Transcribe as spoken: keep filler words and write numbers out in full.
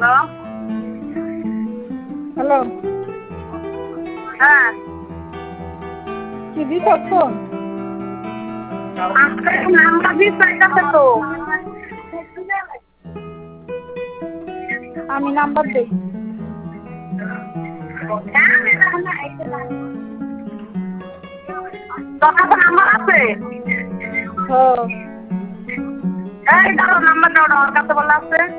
Hello hello হ্যাঁ কি দিস ফোন? আপনার নাম্বার দিস পাইতাছে তো আমি নাম্বার দেই। তোর কাছে নাম্বার আছে? হ্যাঁ এই দাও নাম্বার দাও, ওর কাছে বলা আছে।